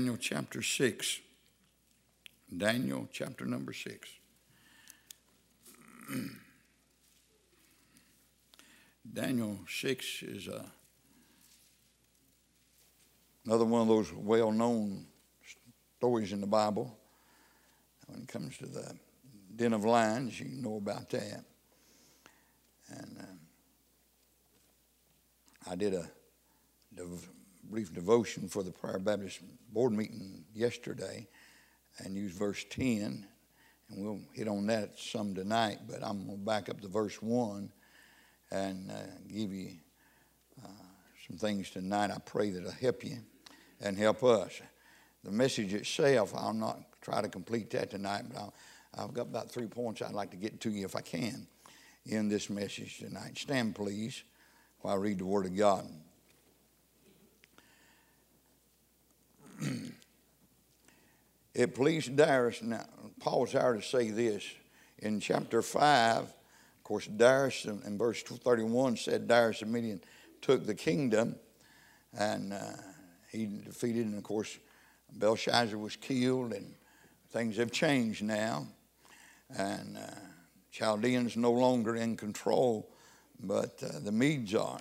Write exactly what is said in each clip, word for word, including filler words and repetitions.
Daniel chapter six. Daniel chapter number six. Daniel six is a, another one of those well-known stories in the Bible. When it comes to the den of lions, you know about that. And uh, I did a dev- brief devotion for the Prayer Baptist board meeting yesterday and used verse ten. And we'll hit on that some tonight, but I'm going to back up to verse one and uh, give you uh, some things tonight. I pray that it'll help you and help us. The message itself, I'll not try to complete that tonight, but I'll, I've got about three points I'd like to get to you if I can in this message tonight. Stand, please, while I read the Word of God. It pleased Darius. Now, Paul's here to say this in chapter five. Of course, Darius in verse thirty-one said Darius of Median took the kingdom, and uh, he defeated, and of course, Belshazzar was killed, and things have changed now, and uh, Chaldeans no longer in control, but uh, the Medes are,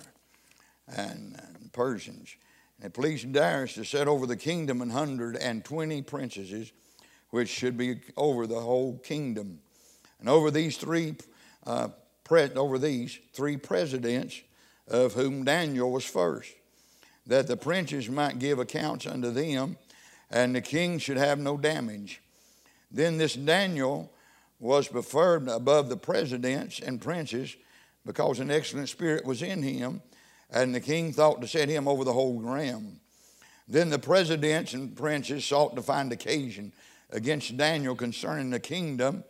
and uh, Persians. And it pleased Darius to set over the kingdom an hundred and twenty princesses, which should be over the whole kingdom, and over these three, uh, pre- over these three presidents, of whom Daniel was first, that the princes might give accounts unto them, and the king should have no damage. Then this Daniel was preferred above the presidents and princes, because an excellent spirit was in him, and the king thought to set him over the whole realm. Then the presidents and princes sought to find occasion against Daniel concerning the kingdom,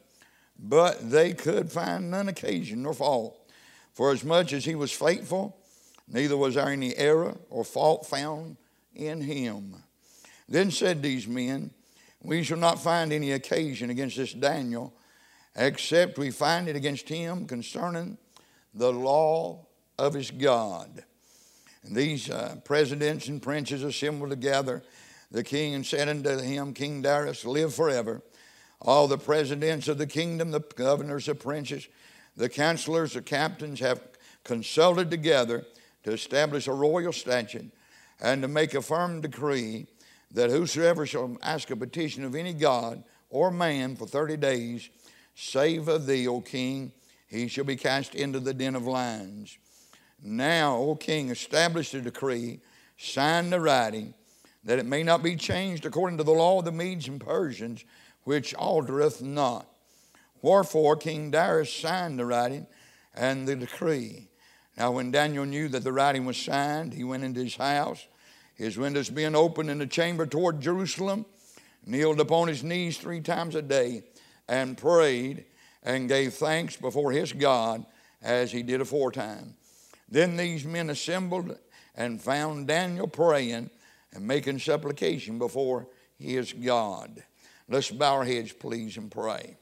but they could find none occasion nor fault. For as much as he was faithful, neither was there any error or fault found in him. Then said these men, we shall not find any occasion against this Daniel, except we find it against him concerning the law of his God. And these uh, presidents and princes assembled together the king and said unto him, King Darius, live forever. All the presidents of the kingdom, the governors, the princes, the counselors, the captains have consulted together to establish a royal statute and to make a firm decree that whosoever shall ask a petition of any god or man for thirty days, save of thee, O king, he shall be cast into the den of lions. Now, O king, establish the decree, sign the writing, that it may not be changed according to the law of the Medes and Persians, which altereth not. Wherefore King Darius signed the writing and the decree. Now when Daniel knew that the writing was signed, he went into his house, his windows being open in the chamber toward Jerusalem, kneeled upon his knees three times a day, and prayed and gave thanks before his God as he did aforetime. Then these men assembled and found Daniel praying and making supplication before his God. Let's bow our heads, please, and pray.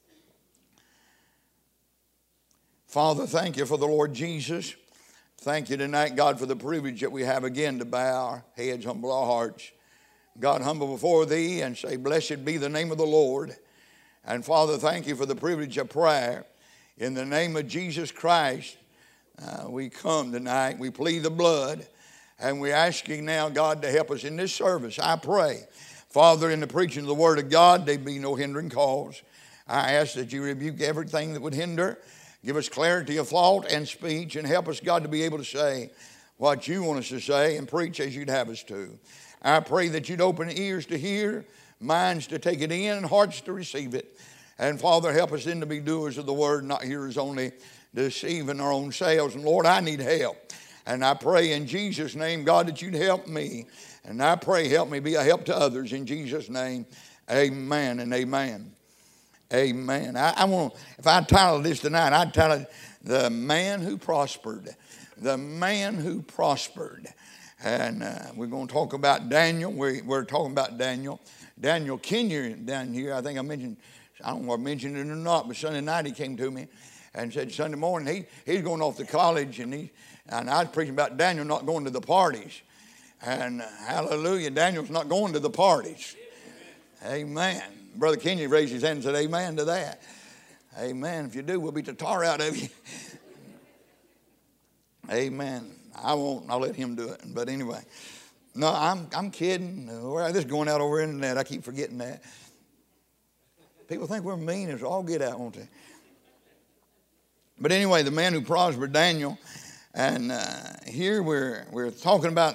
Father, thank you for the Lord Jesus. Thank you tonight, God, for the privilege that we have again to bow our heads, humble our hearts. God, humble before thee and say, blessed be the name of the Lord. And Father, thank you for the privilege of prayer. In the name of Jesus Christ, uh, we come tonight. We plead the blood. And we're asking now, God, to help us in this service. I pray, Father, in the preaching of the Word of God, there be no hindering cause. I ask that you rebuke everything that would hinder. Give us clarity of thought and speech, and help us, God, to be able to say what you want us to say and preach as you'd have us to. I pray that you'd open ears to hear, minds to take it in, and hearts to receive it. And Father, help us then to be doers of the word, not hearers only, deceiving our own selves. And Lord, I need help. And I pray in Jesus' name, God, that you'd help me. And I pray, help me be a help to others in Jesus' name. Amen and amen. Amen. I, I want, if I title this tonight, I'd title it The Man Who Prospered. The Man Who Prospered. And uh, we're going to talk about Daniel. We're, we're talking about Daniel. Daniel Kenyon down here, I think I mentioned, I don't know if I mentioned it or not, but Sunday night he came to me and said Sunday morning he, he's going off to college, and he and I was preaching about Daniel not going to the parties. And uh, hallelujah, Daniel's not going to the parties. Amen. Brother Kenyon raised his hand and said amen to that. Amen. If you do, we'll beat the tar out of you. Amen. I won't. I'll let him do it. But anyway, no, I'm I'm kidding. This is going out over the internet. I keep forgetting that. People think we're mean as all get out, won't they? But anyway, the man who prospered, Daniel, and uh, here we're we're talking about,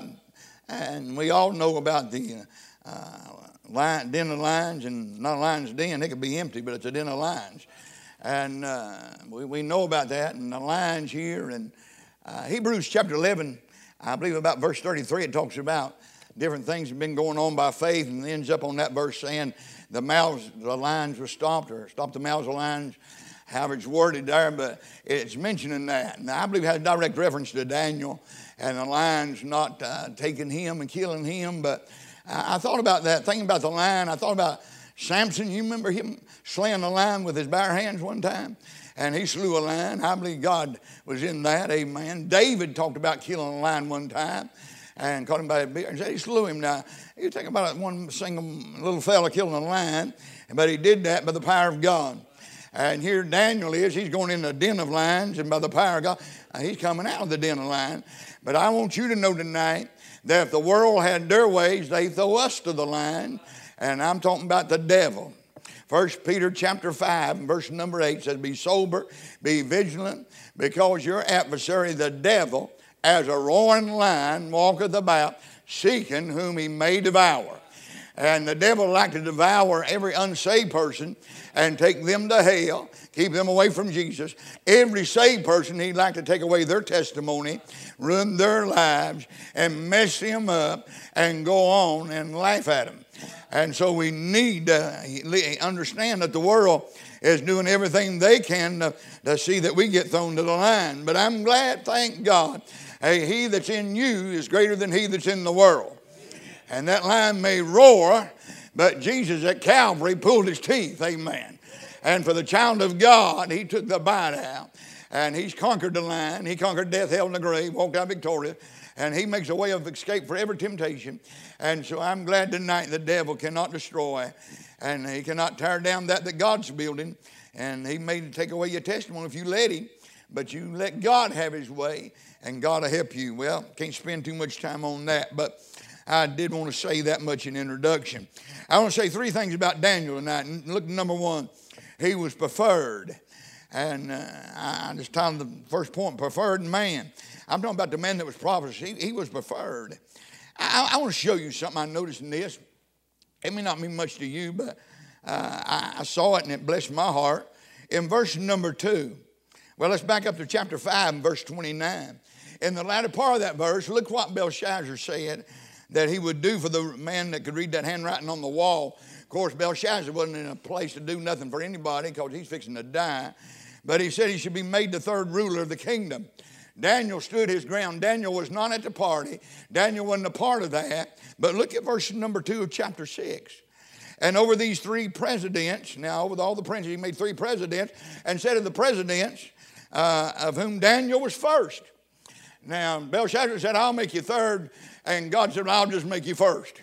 and we all know about the uh, lion, den of lions, and not a lion's den. It could be empty, but it's a den of lions. And uh, we, we know about that, and the lions here. And uh, Hebrews chapter eleven, I believe about verse thirty-three, it talks about different things have been going on by faith, and it ends up on that verse saying the mouths, the lions were stopped, or stopped the mouths of lions, however it's worded there, but it's mentioning that. Now, I believe it has a direct reference to Daniel and the lions not uh, taking him and killing him, but I, I thought about that, thinking about the lion. I thought about Samson. You remember him slaying a lion with his bare hands one time? And he slew a lion. I believe God was in that, amen. David talked about killing a lion one time and caught him by a beard and said he slew him. Now, you think about it, one single little fella killing a lion, but he did that by the power of God. And here Daniel is, he's going in the den of lions, and by the power of God, he's coming out of the den of lions. But I want you to know tonight that if the world had their ways, they throw us to the lion, and I'm talking about the devil. First Peter chapter five, verse number eight says, be sober, be vigilant, because your adversary, the devil, as a roaring lion, walketh about, seeking whom he may devour. And the devil would like to devour every unsaved person and take them to hell, keep them away from Jesus. Every saved person, he'd like to take away their testimony, ruin their lives, and mess them up, and go on and laugh at them. And so we need to understand that the world is doing everything they can to, to see that we get thrown to the line. But I'm glad, thank God, hey, he that's in you is greater than he that's in the world. And that lion may roar, but Jesus at Calvary pulled his teeth, amen. And for the child of God, he took the bite out. And he's conquered the lion. He conquered death, hell, and the grave, walked out victorious. And he makes a way of escape for every temptation. And so I'm glad tonight the devil cannot destroy. And he cannot tear down that that God's building. And he may take away your testimony if you let him. But you let God have his way, and God will help you. Well, can't spend too much time on that, but I did want to say that much in introduction. I want to say three things about Daniel tonight. And look, number one, he was preferred. And uh, I just titled the first point, preferred man. I'm talking about the man that was prophet. He, he was preferred. I, I want to show you something I noticed in this. It may not mean much to you, but uh, I, I saw it and it blessed my heart. In verse number two, well, let's back up to chapter five and verse twenty-nine. In the latter part of that verse, look what Belshazzar said that he would do for the man that could read that handwriting on the wall. Of course, Belshazzar wasn't in a place to do nothing for anybody because he's fixing to die. But he said he should be made the third ruler of the kingdom. Daniel stood his ground. Daniel was not at the party. Daniel wasn't a part of that. But look at verse number two of chapter six. And over these three presidents, now with all the princes, he made three presidents, and said of the presidents, uh, of whom Daniel was first. Now, Belshazzar said, I'll make you third. And God said, I'll just make you first.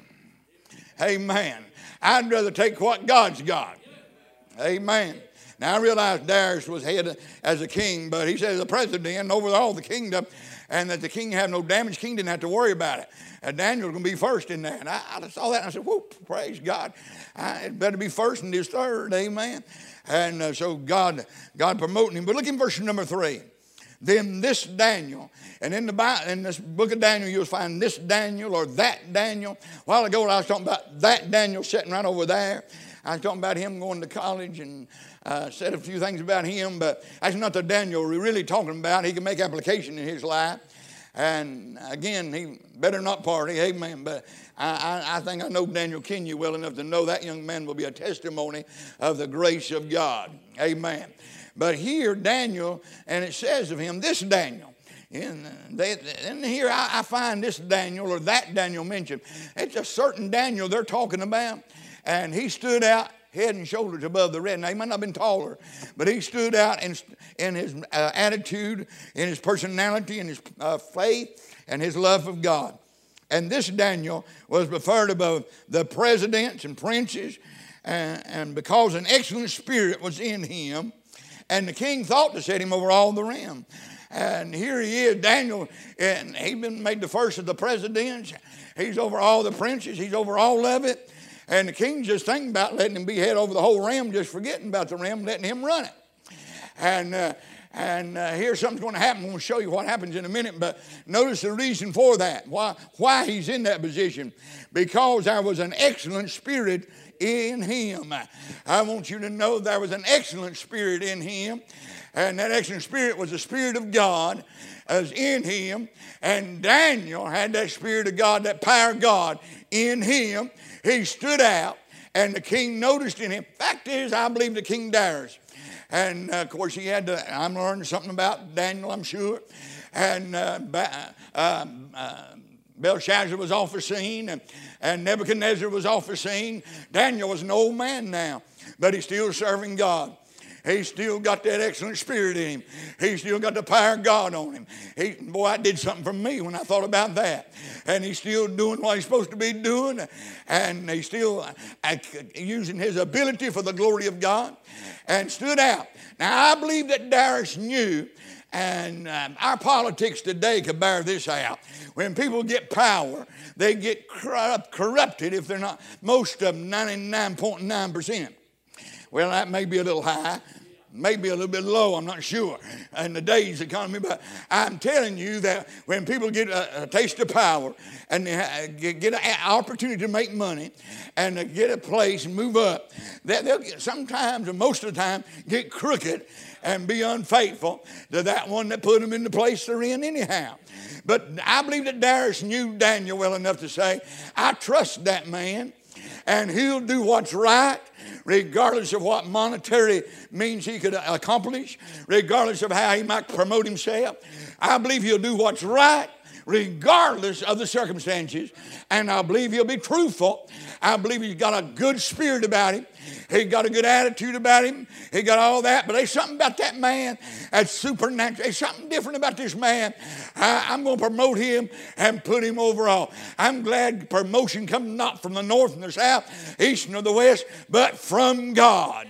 Amen. I'd rather take what God's got. Amen. Now, I realize Darius was head as a king, but he said the president over all the kingdom, and that the king had no damage. King didn't have to worry about it. And Daniel was going to be first in that. And I, I saw that, and I said, whoop, praise God. I, it better be first and his third, amen. And uh, so God, God promoting him. But look in verse number three. Then this Daniel, and in the Bible, in this book of Daniel, you'll find this Daniel or that Daniel. A while ago, I was talking about that Daniel sitting right over there. I was talking about him going to college and uh, said a few things about him, but that's not the Daniel we're really talking about. He can make application in his life. And again, he better not party, amen. But I, I, I think I know Daniel Kenyon well enough to know that young man will be a testimony of the grace of God, amen. But here, Daniel, and it says of him, this Daniel. And, they, and here I, I find this Daniel or that Daniel mentioned. It's a certain Daniel they're talking about. And he stood out head and shoulders above the rest. Now, he might not have been taller, but he stood out in, in his uh, attitude, in his personality, in his uh, faith, and his love of God. And this Daniel was preferred above the presidents and princes, and, and because an excellent spirit was in him, and the king thought to set him over all the realm. And here he is, Daniel, and he's been made the first of the presidents. He's over all the princes. He's over all of it. And the king's just thinking about letting him be head over the whole realm, just forgetting about the realm, letting him run it. And uh, and uh, here's something's going to happen. I'm going to show you what happens in a minute. But notice the reason for that, why, why he's in that position. Because there was an excellent spirit in him. I want you to know there was an excellent spirit in him. And that excellent spirit was the Spirit of God as in him. And Daniel had that Spirit of God, that power of God in him. He stood out, and the king noticed in him. Fact is, I believe the King Darius. And, uh, of course, he had to, I'm learning something about Daniel, I'm sure. And uh, uh, uh, Belshazzar was off the scene, and, and Nebuchadnezzar was off the scene. Daniel was an old man now, but he's still serving God. He's still got that excellent spirit in him. He's still got the power of God on him. He, boy, that did something for me when I thought about that. And he's still doing what he's supposed to be doing. And he's still uh, using his ability for the glory of God. And stood out. Now, I believe that Darius knew, and um, our politics today could bear this out. When people get power, they get corrupt, corrupted if they're not, most of them, ninety-nine point nine percent. Well, that may be a little high, maybe a little bit low, I'm not sure, in today's economy. But I'm telling you that when people get a, a taste of power and they get, get an opportunity to make money and to get a place and move up, that they'll get, sometimes, or most of the time, get crooked and be unfaithful to that one that put them in the place they're in anyhow. But I believe that Darius knew Daniel well enough to say, I trust that man, and he'll do what's right, regardless of what monetary means he could accomplish, regardless of how he might promote himself. I believe he'll do what's right, regardless of the circumstances. And I believe he'll be truthful. I believe he's got a good spirit about him. He got a good attitude about him. He got all that. But there's something about that man that's supernatural. There's something different about this man. I, I'm going to promote him and put him over all. I'm glad promotion comes not from the north and the south, east and the west, but from God.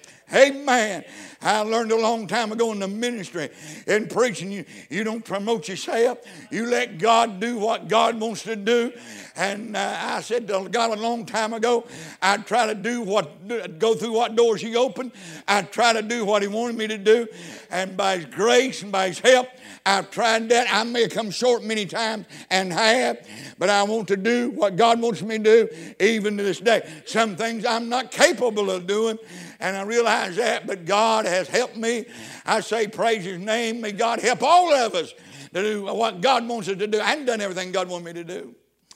Amen. I learned a long time ago in the ministry, in preaching, you, you don't promote yourself. You let God do what God wants to do. And uh, I said to God a long time ago, I'd try to do what, go through what doors He opened. I'd try to do what He wanted me to do. And by His grace and by His help, I've tried that. I may have come short many times and have, but I want to do what God wants me to do even to this day. Some things I'm not capable of doing, and I realize that, but God has helped me. I say praise His name. May God help all of us to do what God wants us to do. I haven't done everything God wanted me to do.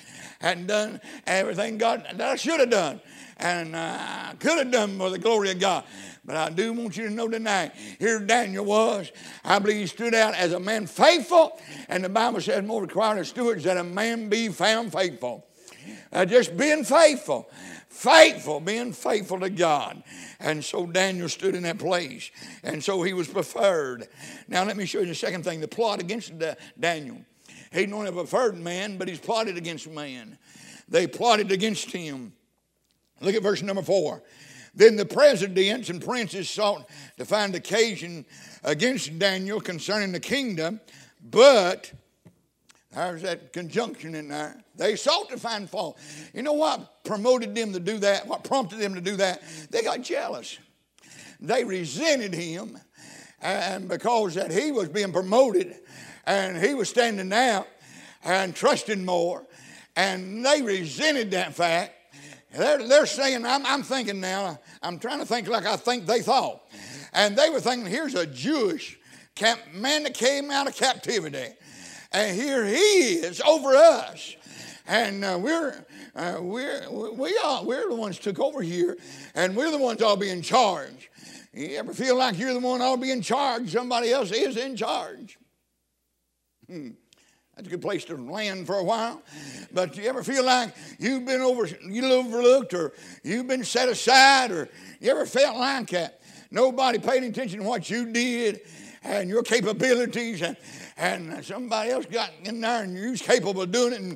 I hadn't done everything God that I should have done, and uh, I could have done for the glory of God. But I do want you to know tonight, here Daniel was. I believe he stood out as a man faithful. And the Bible says more required of stewards that a man be found faithful. Uh, just being faithful. Faithful, being faithful to God. And so Daniel stood in that place. And so he was preferred. Now let me show you the second thing, the plot against Daniel. He's not a preferred man, but he's plotted against man. They plotted against him. Look at verse number four. Then the presidents and princes sought to find occasion against Daniel concerning the kingdom, but there's that conjunction in there. They sought to find fault. You know what promoted them to do that? What prompted them to do that? They got jealous. They resented him, and because that he was being promoted and he was standing out and trusting more, and they resented that fact. They're, they're saying, I'm, I'm thinking now, I'm trying to think like I think they thought. And they were thinking, here's a Jewish camp, man that came out of captivity. And here he is over us. And uh, we're, uh, we're, we are, we're the ones took over here. And we're the ones all be in charge. You ever feel like you're the one all be in charge? Somebody else is in charge. Hmm. That's a good place to land for a while. But you ever feel like you've been over, you overlooked, or you've been set aside, or you ever felt like that? Nobody paid attention to what you did and your capabilities, and, and somebody else got in there and you was capable of doing it, and,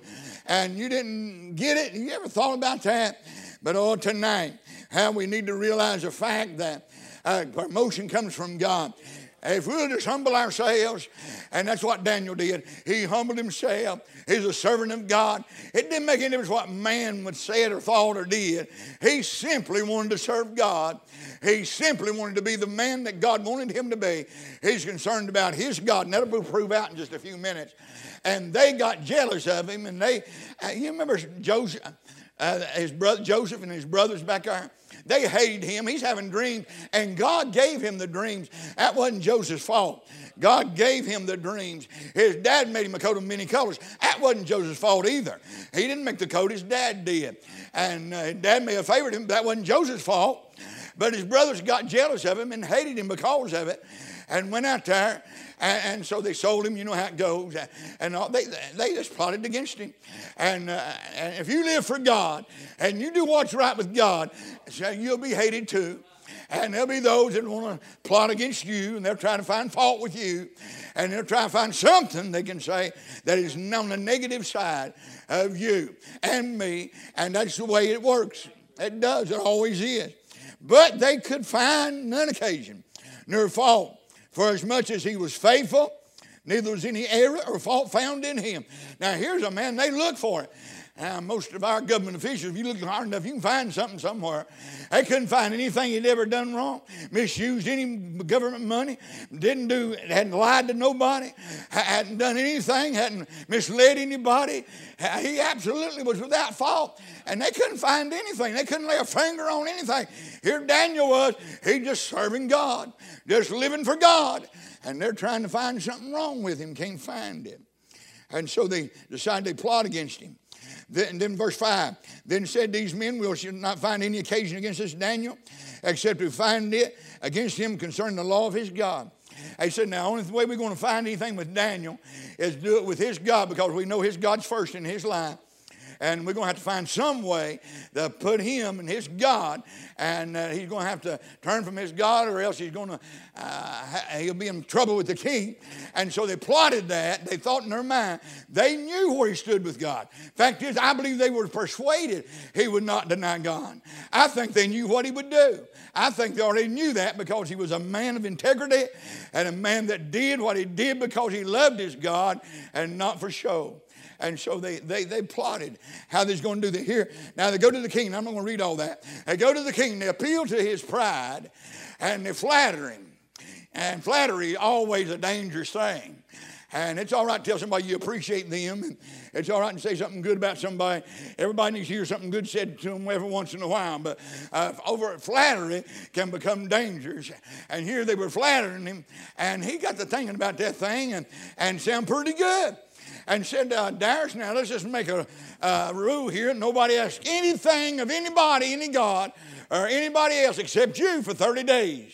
and you didn't get it. You ever thought about that? But oh, tonight, how we need to realize the fact that uh, promotion comes from God. If we'll just humble ourselves, and that's what Daniel did. He humbled himself. He's a servant of God. It didn't make any difference what man would say or thought or did. He simply wanted to serve God. He simply wanted to be the man that God wanted him to be. He's concerned about his God, and that'll be proved out in just a few minutes. And they got jealous of him, and they, uh, you remember Joseph, uh, his brother Joseph and his brothers back there? They hated him. He's having dreams, and God gave him the dreams. That wasn't Joseph's fault. God gave him the dreams. His dad made him a coat of many colors. That wasn't Joseph's fault either. He didn't make the coat, his dad did. And uh, his dad may have favored him, but that wasn't Joseph's fault. But his brothers got jealous of him and hated him because of it, and went out there, and, and so they sold him. You know how it goes. And all, they, they just plotted against him. And, uh, and if you live for God, and you do what's right with God, so you'll be hated too. And there'll be those that want to plot against you, and they'll try to find fault with you, and they'll try to find something they can say that is on the negative side of you and me, and that's the way it works. It does. It always is. But they could find none occasion nor fault, for as much as he was faithful, neither was any error or fault found in him. Now here's a man, they look for it. Now, most of our government officials, if you look hard enough, you can find something somewhere. They couldn't find anything he'd ever done wrong, misused any government money, didn't do, hadn't lied to nobody, hadn't done anything, hadn't misled anybody. He absolutely was without fault, and they couldn't find anything. They couldn't lay a finger on anything. Here Daniel was, he just serving God, just living for God, and they're trying to find something wrong with him, can't find it. And so they decided to plot against him. Then, then verse five, then said these men, we shall not find any occasion against this Daniel, except to find it against him concerning the law of his God. He said, now, the only way we're going to find anything with Daniel is do it with his God, because we know his God's first in his life. And we're going to have to find some way to put him and his God, and uh, he's going to have to turn from his God, or else he's going to, uh, he'll be in trouble with the king. And so they plotted that. They thought in their mind, they knew where he stood with God. Fact is, I believe they were persuaded he would not deny God. I think they knew what he would do. I think they already knew that, because he was a man of integrity and a man that did what he did because he loved his God and not for show. And so they, they, they plotted how they're going to do that. Here, now they go to the king. I'm not going to read all that. They go to the king. They appeal to his pride, and they flatter him. And flattery is always a dangerous thing. And it's all right to tell somebody you appreciate them. And it's all right to say something good about somebody. Everybody needs to hear something good said to them every once in a while. But uh, over flattery can become dangerous. And here they were flattering him. And he got to thinking about that thing and, and sound pretty good. And said, uh, Darius, now let's just make a uh, rule here. Nobody asks anything of anybody, any God, or anybody else except you for thirty days.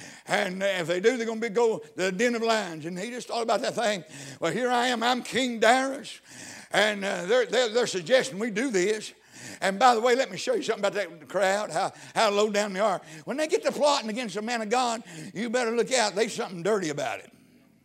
And if they do, they're going to be go to the den of lions. And he just thought about that thing. Well, here I am. I'm King Darius. And uh, they're, they're, they're suggesting we do this. And by the way, let me show you something about that crowd, how, how low down they are. When they get to plotting against a man of God, you better look out. There's something dirty about it.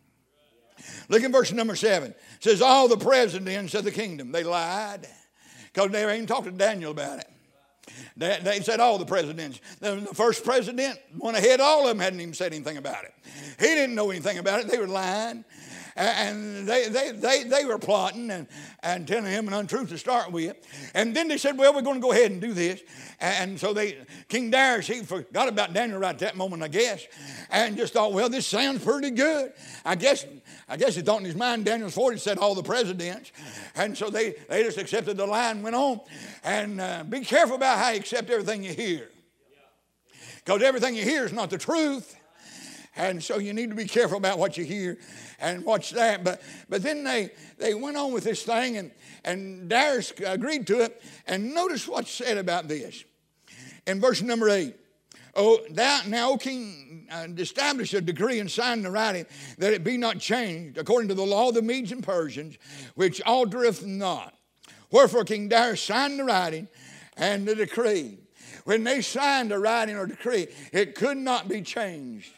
Look in verse number seven. It says, all the presidents of the kingdom. They lied, because they ain't talked to Daniel about it. They, they said all the presidents. The, the first president went ahead. All of them hadn't even said anything about it. He didn't know anything about it. They were lying. And they, they, they, they were plotting and, and telling him an untruth to start with. And then they said, well, we're going to go ahead and do this. And so they, King Darius, he forgot about Daniel right at that moment, I guess, and just thought, well, this sounds pretty good. I guess I guess he thought in his mind, Daniel's forty said all the presidents. And so they, they just accepted the lie and went on. And uh, be careful about how you accept everything you hear, because everything you hear is not the truth. And so you need to be careful about what you hear and watch that. But but then they, they went on with this thing, and, and Darius agreed to it. And notice what's said about this. In verse number eight. Oh, thou now, O king, uh, establish a decree and sign the writing, that it be not changed, according to the law of the Medes and Persians, which altereth not. Wherefore King Darius signed the writing and the decree. When they signed a writing or decree, it could not be changed.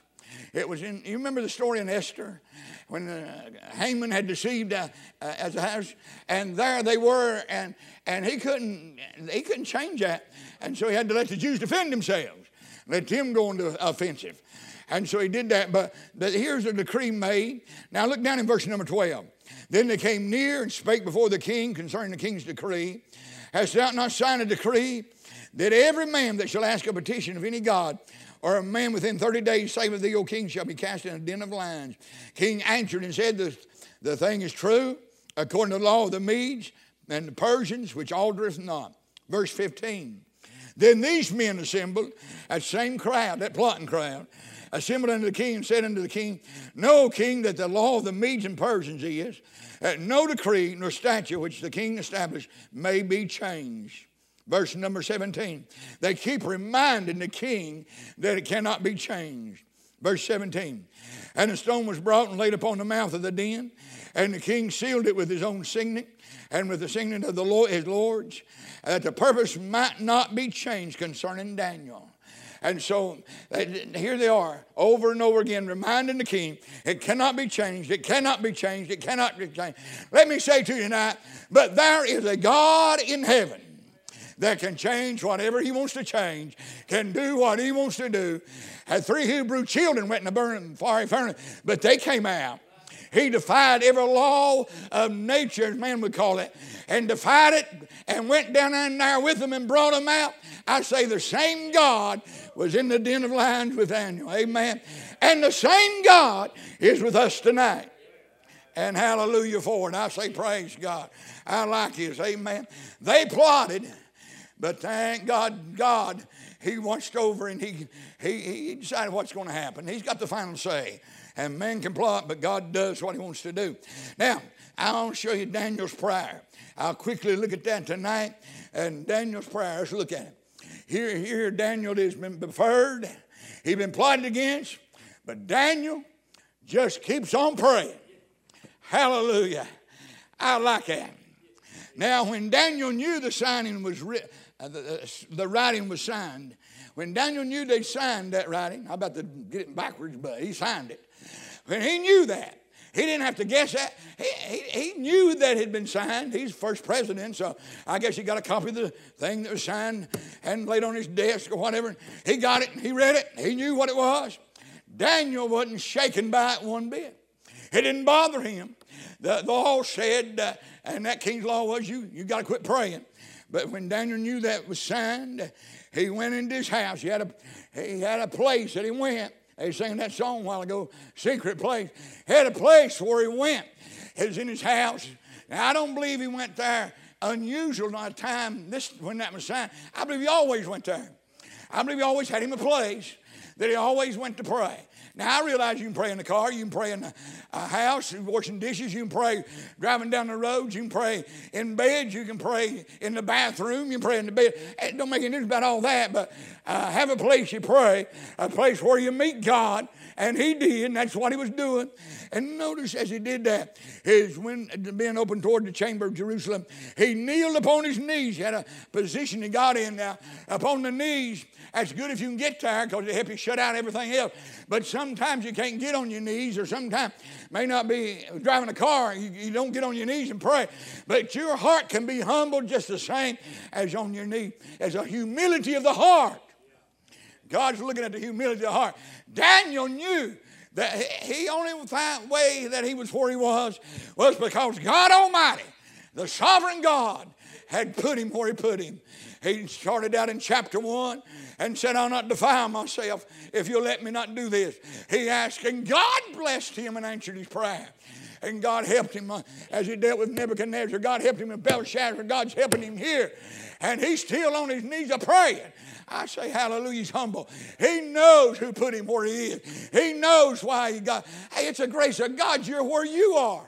It was in, you remember the story in Esther when uh, Haman had deceived uh, uh, as a house, and there they were, and and he couldn't he couldn't change that, and so he had to let the Jews defend themselves, let them go into offensive, and so he did that. But the, here's a decree made. Now look down in verse number twelve. Then they came near and spake before the king concerning the king's decree. Hast thou not signed a decree that every man that shall ask a petition of any god, or a man within thirty days saveth thee, O king, shall be cast in a den of lions? King answered and said, the, the thing is true, according to the law of the Medes and the Persians, which altereth not. Verse fifteen. Then these men assembled, that same crowd, that plotting crowd, assembled unto the king and said unto the king, Know, king, that the law of the Medes and Persians is, that no decree nor statute which the king established may be changed. Verse number seventeen. They keep reminding the king that it cannot be changed. Verse seventeen. And the stone was brought and laid upon the mouth of the den, and the king sealed it with his own signet, and with the signet of the Lord, his lords, that the purpose might not be changed concerning Daniel. And so here they are over and over again reminding the king it cannot be changed, it cannot be changed, it cannot be changed. Let me say to you tonight, but there is a God in heaven that can change whatever he wants to change, can do what he wants to do. Had three Hebrew children went in a burning fiery furnace, but they came out. He defied every law of nature, as man would call it, and defied it and went down in there with them and brought them out. I say the same God was in the den of lions with Daniel. Amen. And the same God is with us tonight. And hallelujah for it. I say praise God. I like his. Amen. They plotted, but thank God, God, he watched over and he, he, he decided what's going to happen. He's got the final say. And man can plot, but God does what he wants to do. Now, I want to show you Daniel's prayer. I'll quickly look at that tonight. And Daniel's prayer, let's look at it. Here, here Daniel has been preferred. He's been plotted against. But Daniel just keeps on praying. Hallelujah. I like that. Now, when Daniel knew the signing was written, uh, the, the writing was signed, when Daniel knew they signed that writing, I'm about to get it backwards, but he signed it. When he knew that, he didn't have to guess that. He, he, he knew that it had been signed. He's first president, so I guess he got a copy of the thing that was signed and laid on his desk or whatever. He got it, he read it, he knew what it was. Daniel wasn't shaken by it one bit. It didn't bother him. The, the law said, uh, and that king's law was, you, you got to quit praying. But when Daniel knew that was signed, he went into his house. He had a, he had a place that he went. They sang that song a while ago, Secret Place. He had a place where he went. It was in his house. Now, I don't believe he went there unusual, not a time this, when that was signed. I believe he always went there. I believe he always had him a place that he always went to pray. Now, I realize you can pray in the car, you can pray in a house, washing dishes, you can pray driving down the road, you can pray in bed, you can pray in the bathroom, you can pray in the bed. It don't make any difference about all that, but uh, have a place you pray, a place where you meet God, and he did, and that's what he was doing. And notice as he did that, his when being open toward the chamber of Jerusalem, he kneeled upon his knees. He had a position he got in now, upon the knees. That's good if you can get there because it helps you shut out everything else. But sometimes you can't get on your knees, or sometimes may not be driving a car, you, you don't get on your knees and pray. But your heart can be humbled just the same as on your knee. As a humility of the heart. God's looking at the humility of the heart. Daniel knew that he only way that he was where he was was because God Almighty, the sovereign God, had put him where he put him. He started out in chapter one and said, I'll not defile myself if you'll let me not do this. He asked, and God blessed him and answered his prayer. And God helped him uh, as he dealt with Nebuchadnezzar. God helped him with Belshazzar. God's helping him here. And he's still on his knees a praying. I say hallelujah, he's humble. He knows who put him where he is. He knows why he got. Hey, it's a grace of God you're where you are.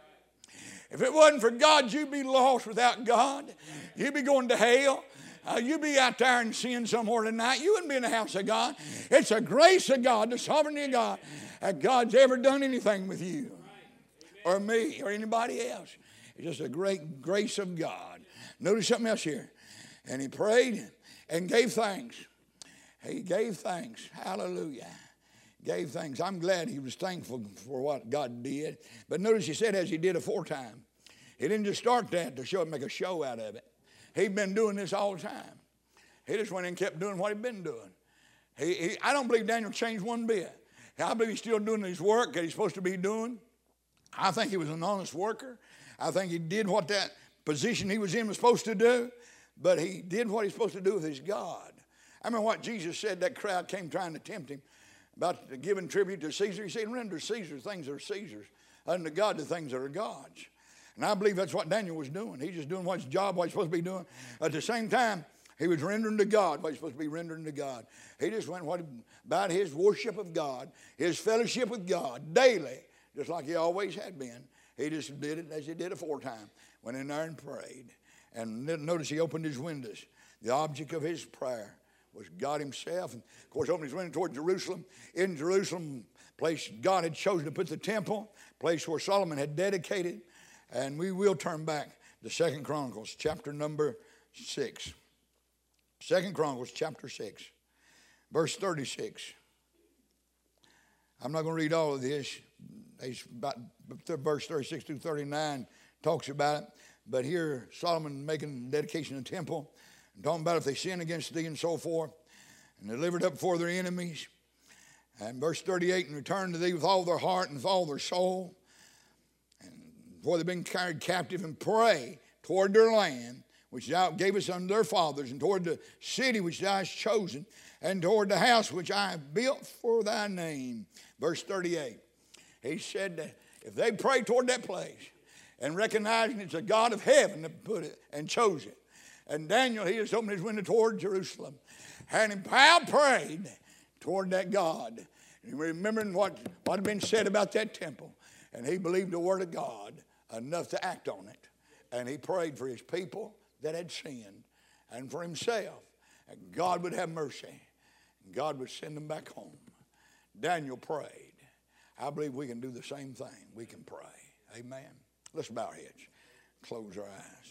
If it wasn't for God, you'd be lost without God. You'd be going to hell. Uh, you'd be out there in sin somewhere tonight. You wouldn't be in the house of God. It's a grace of God, the sovereignty of God, that God's ever done anything with you or me or anybody else. It's just a great grace of God. Notice something else here. And he prayed and gave thanks. He gave thanks. Hallelujah. gave thanks. I'm glad he was thankful for what God did. But notice he said, as he did aforetime. He didn't just start that to show make a show out of it. He'd been doing this all the time. He just went in and kept doing what he'd been doing. He, he, I don't believe Daniel changed one bit. I believe he's still doing his work that he's supposed to be doing. I think he was an honest worker. I think he did what that position he was in was supposed to do. But he did what he's supposed to do with his God. I remember what Jesus said. That crowd came trying to tempt him about giving tribute to Caesar. He said, render Caesar things that are Caesar's, unto God the things that are God's. And I believe that's what Daniel was doing. He's just doing what his job, what he's supposed to be doing. At the same time, he was rendering to God what he's supposed to be rendering to God. He just went what, about his worship of God, his fellowship with God daily, just like he always had been. He just did it as he did aforetime. Went in there and prayed. And notice he opened his windows. The object of his prayer was God himself. And of course, opened his window toward Jerusalem. In Jerusalem, place God had chosen to put the temple, place where Solomon had dedicated. And we will turn back to Second Chronicles, chapter number six. Second Chronicles, chapter six, verse thirty-six. I'm not going to read all of this. It's about verse thirty-six through thirty-nine talks about it. But here, Solomon making dedication of the temple, and talking about if they sin against thee and so forth, and delivered up before their enemies. And verse thirty-eight, and return to thee with all their heart and with all their soul. Before they've been carried captive, and pray toward their land, which thou gavest unto their fathers, and toward the city which thou hast chosen, and toward the house which I have built for thy name. Verse thirty-eight. He said that if they pray toward that place, and recognizing it's a God of heaven that put it and chose it. And Daniel, he just opened his window toward Jerusalem. And he prayed toward that God. And remembering what, what had been said about that temple. And he believed the word of God enough to act on it. And he prayed for his people that had sinned and for himself. And God would have mercy. And God would send them back home. Daniel prayed. I believe we can do the same thing. We can pray. Amen. Let's bow our heads. Close our eyes.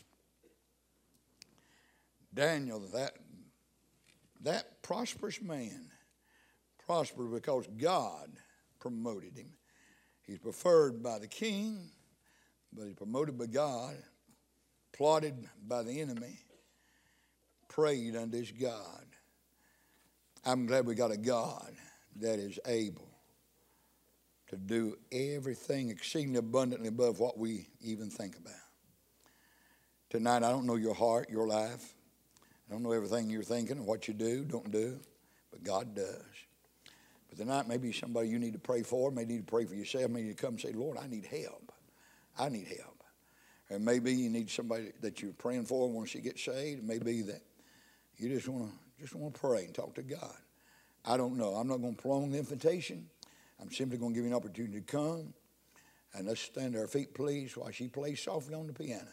Daniel, that, that prosperous man, prospered because God promoted him. He's preferred by the king, but he's promoted by God, plotted by the enemy, prayed unto his God. I'm glad we got a God that is able to do everything exceedingly abundantly above what we even think about. Tonight, I don't know your heart, your life. I don't know everything you're thinking, what you do, don't do, but God does. But tonight, maybe somebody you need to pray for, may need to pray for yourself, maybe you come and say, Lord, I need help. I need help. Or maybe you need somebody that you're praying for once you get saved. It may be that you just want to just want to pray and talk to God. I don't know. I'm not going to prolong the invitation. I'm simply going to give you an opportunity to come. And let's stand to our feet, please, while she plays softly on the piano.